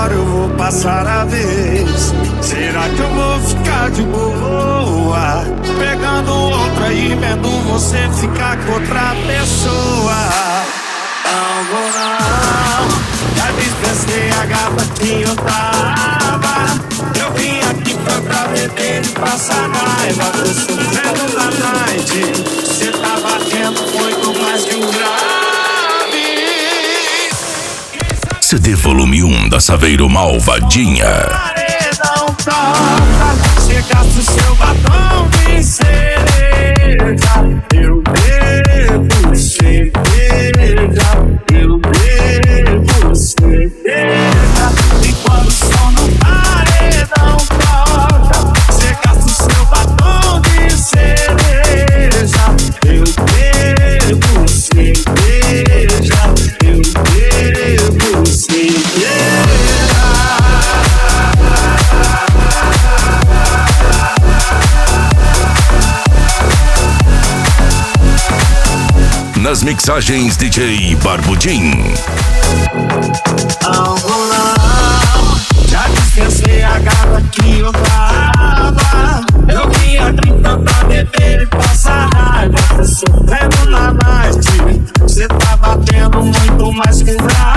agora eu vou passar a vez. Será que eu vou ficar de boa pegando outra e vendo você ficar com outra pessoa? Não vou não, já dispensei a garrafa que eu tava. Eu vim aqui pra beber e passar raiva. Tô sofrendo na night, cê tá batendo muito mais que um grave. CD volume 1 da Saveiro Malvadinha. Paredão toca, cê gasta o seu batom de cereja. Eu bebo cerveja, eu bebo cerveja. E quando o som no paredão toca, cê gasta o seu batom de cereja. Eu bebo cerveja, eu bebo cerveja. Nas mixagens DJ Barbudinho. Não vou não, já dispensei a garrafa que eu tava. Eu vim aqui pra beber e passar raiva. Tô sofrendo na night, cê tá batendo muito mais que um grave.